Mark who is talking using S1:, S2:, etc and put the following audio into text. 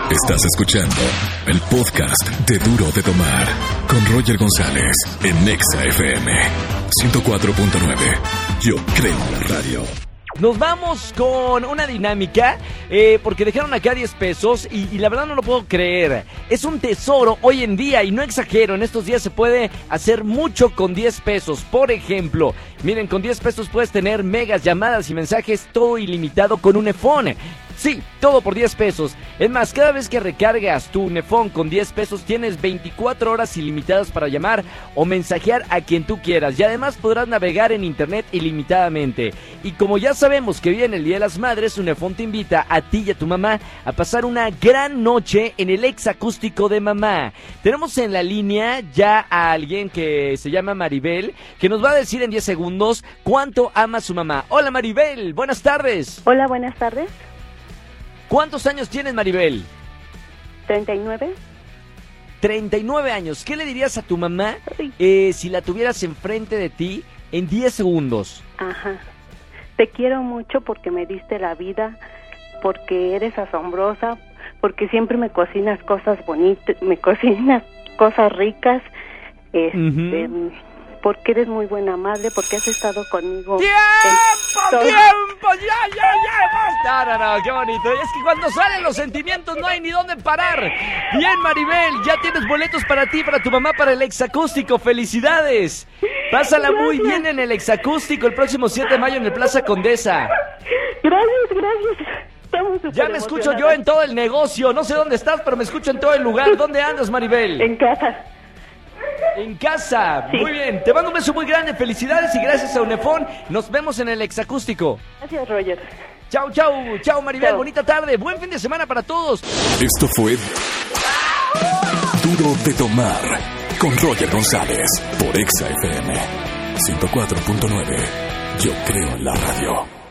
S1: Estás escuchando el podcast de Duro de Tomar con Roger González en Nexa FM 104.9. Yo creo en la radio.
S2: Nos vamos con una dinámica, porque dejaron acá 10 pesos y la verdad no lo puedo creer. Es un tesoro hoy en día y no exagero, en estos días se puede hacer mucho con 10 pesos. Por ejemplo, miren, con 10 pesos puedes tener megas, llamadas y mensajes, todo ilimitado con un iPhone. Sí, todo por 10 pesos. Es más, cada vez que recargas tu Unifón con 10 pesos tienes 24 horas ilimitadas para llamar o mensajear a quien tú quieras. Y además podrás navegar en internet ilimitadamente. Y como ya sabemos que viene el Día de las Madres, Unifón te invita a ti y a tu mamá a pasar una gran noche en el ex acústico de mamá. Tenemos en la línea ya a alguien que se llama Maribel, que nos va a decir en 10 segundos cuánto ama a su mamá. Hola Maribel, buenas tardes.
S3: Hola, buenas tardes.
S2: ¿Cuántos años tienes, Maribel?
S3: 39.
S2: 39 años. ¿Qué le dirías a tu mamá si la tuvieras enfrente de ti en 10 segundos?
S3: Ajá. Te quiero mucho porque me diste la vida, porque eres asombrosa, porque siempre me cocinas cosas bonitas, me cocinas cosas ricas, porque eres muy buena madre, porque has estado conmigo.
S2: ¡Tiempo! ¡Ya! No, qué bonito. Es que cuando salen los sentimientos no hay ni dónde parar. Bien, Maribel, ya tienes boletos para ti, para tu mamá, para el exacústico. ¡Felicidades! Pásala muy bien en el exacústico el próximo 7 de mayo en el Plaza Condesa.
S3: Gracias.
S2: Ya me escucho yo en todo el negocio. No sé dónde estás, pero me escucho en todo el lugar. ¿Dónde andas, Maribel?
S3: En casa.
S2: En casa,
S3: sí.
S2: Muy bien, te mando un beso muy grande, felicidades y gracias a Unifón, nos vemos en el exacústico.
S3: Gracias, Roger.
S2: Chao Maribel,
S3: Chao.
S2: Bonita tarde, buen fin de semana para todos.
S1: Esto fue Duro de Tomar con Roger González por Exa FM 104.9. Yo creo en la radio.